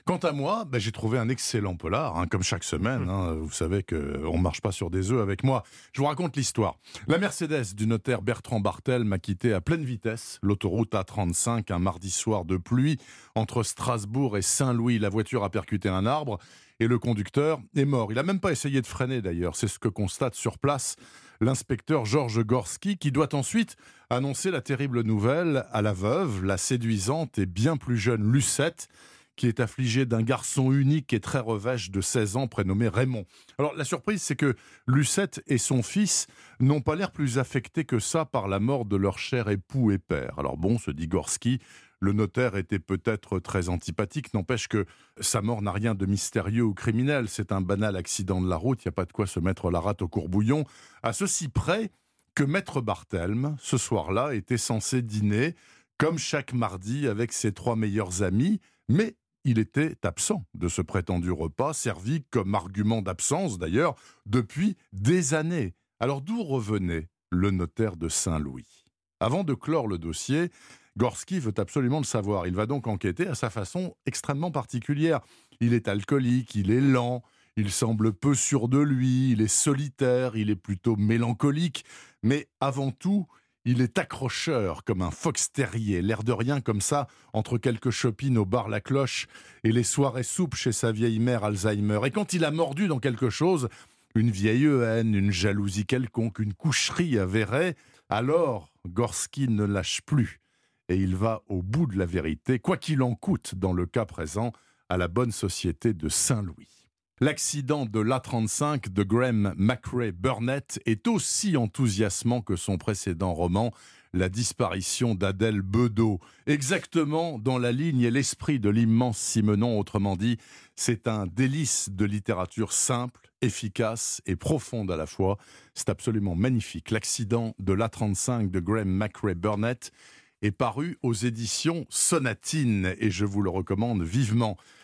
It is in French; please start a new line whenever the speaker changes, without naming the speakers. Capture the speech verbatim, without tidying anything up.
Quant à moi, bah, j'ai trouvé un excellent polar, hein, comme chaque semaine. Hein, vous savez qu'on ne marche pas sur des œufs avec moi. Je vous raconte l'histoire. La Mercedes du notaire Bertrand Bartel m'a quitté à pleine vitesse, l'autoroute A trente-cinq, un mardi soir de pluie, entre Strasbourg et Saint-Louis. La voiture a percuté un arbre et le conducteur est mort. Il n'a même pas essayé de freiner d'ailleurs. C'est ce que constate sur place l'inspecteur Georges Gorski, qui doit ensuite annoncer la terrible nouvelle à la veuve, la séduisante et bien plus jeune Lucette, qui est affligée d'un garçon unique et très revêche de seize ans prénommé Raymond. Alors la surprise, c'est que Lucette et son fils n'ont pas l'air plus affectés que ça par la mort de leur cher époux et père. Alors bon, se dit Gorski, le notaire était peut-être très antipathique, n'empêche que sa mort n'a rien de mystérieux ou criminel. C'est un banal accident de la route, il n'y a pas de quoi se mettre la rate au courbouillon. À ceci près que Maître Barthelme, ce soir-là, était censé dîner, comme chaque mardi, avec ses trois meilleurs amis, mais il était absent de ce prétendu repas, servi comme argument d'absence d'ailleurs, depuis des années. Alors d'où revenait le notaire de Saint-Louis ? Avant de clore le dossier, Gorski veut absolument le savoir. Il va donc enquêter à sa façon extrêmement particulière. Il est alcoolique, il est lent, il semble peu sûr de lui, il est solitaire, il est plutôt mélancolique, mais avant tout, il est accrocheur comme un fox terrier, l'air de rien comme ça, entre quelques chopines au bar La Cloche et les soirées soupes chez sa vieille mère Alzheimer. Et quand il a mordu dans quelque chose, une vieille haine, une jalousie quelconque, une coucherie avérée, alors Gorski ne lâche plus. Et il va au bout de la vérité, quoi qu'il en coûte dans le cas présent, à la bonne société de Saint-Louis. L'accident de l'A trente-cinq de Graham McRae Burnett est aussi enthousiasmant que son précédent roman, La disparition d'Adèle Bedeau. Exactement dans la ligne et l'esprit de l'immense Simenon, autrement dit, c'est un délice de littérature simple, efficace et profonde à la fois. C'est absolument magnifique. L'accident de l'A trente-cinq de Graham McRae Burnett est paru aux éditions Sonatine et je vous le recommande vivement.